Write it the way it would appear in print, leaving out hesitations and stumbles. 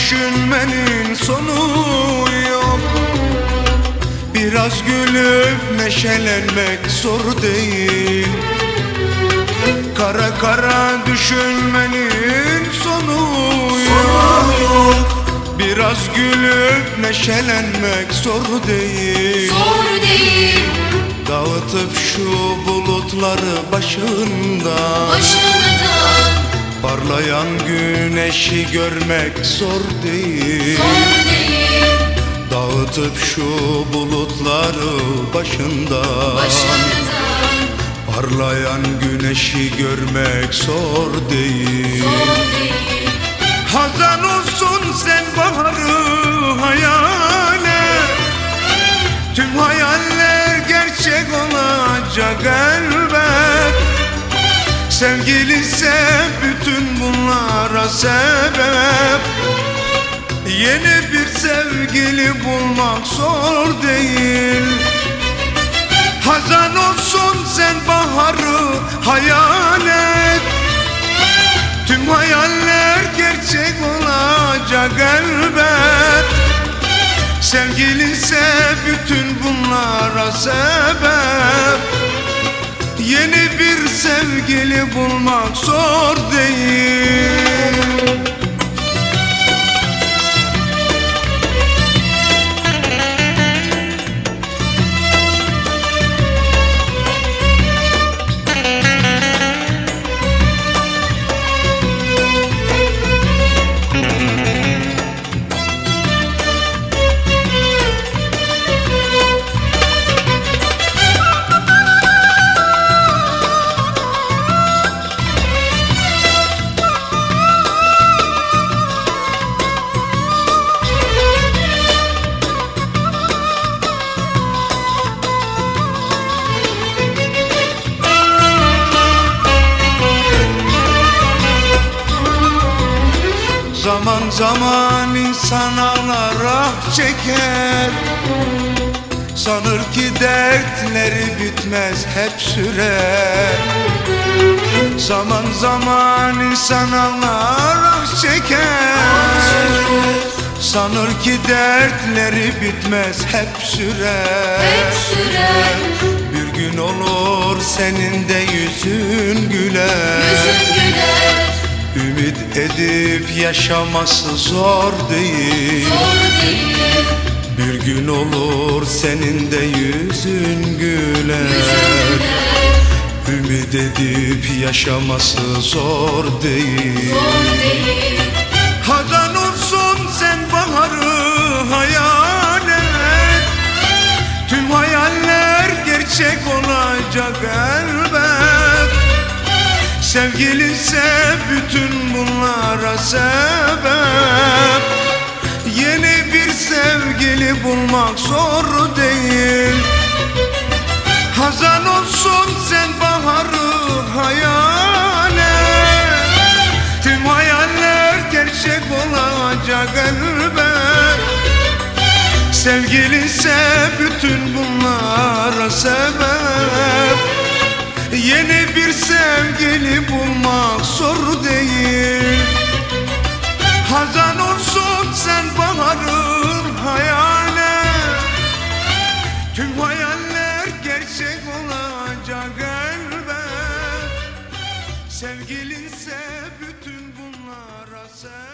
düşünmenin sonu yok. Biraz gülüp neşelenmek zor değil. Kara kara düşünmenin sonu yok. Biraz gülüp neşelenmek zor değil. Zor değil. Dağıtıp şu bulutları başından, parlayan güneşi görmek zor değil. Zor değil. Dağıtıp şu bulutları başından, parlayan güneşi görmek zor değil. Zor değil. Hazan olsun sen baharı hayal et. Tüm hayaller gerçek olacak elbet. Sevgiliyse bütün bunlara sebep. Yeni bir sevgili bulmak zor değil. Hazan olsun sen baharı hayal et. Tüm hayaller gerçek olacak elbet. Sevgiliyse bütün bunlara sebep. Yeni bir sevgili bulmak zor değil. Zaman zaman insan ağlar ah çeker. Sanır ki dertleri bitmez hep sürer. Zaman zaman insan ağlar ah çeker. Sanır ki dertleri bitmez hep sürer. Hep sürer. Bir gün olur senin de yüzün güler. Yüzün güler. Ümit edip yaşaması zor değil. Zor değil. Bir gün olur senin de yüzün güler. Yüzün güler. Ümit edip yaşaması zor değil. Zor değil. Hazan olsun sen baharı hayal et. Tüm hayaller gerçek olacak elbet. Sevgiliyse bütün bunlara sebep. Yeni bir sevgili bulmak zor değil. Hazan olsun sen baharı hayal et. Tüm hayaller gerçek olacak elbet. Sevgiliyse bütün bunlara sebep. Yeni bir sevgili bulmak zor değil. Hazan olsun sen baharın hayal et. Tüm hayaller gerçek olacak elbet. Sevgilinse bütün bunlara sebep.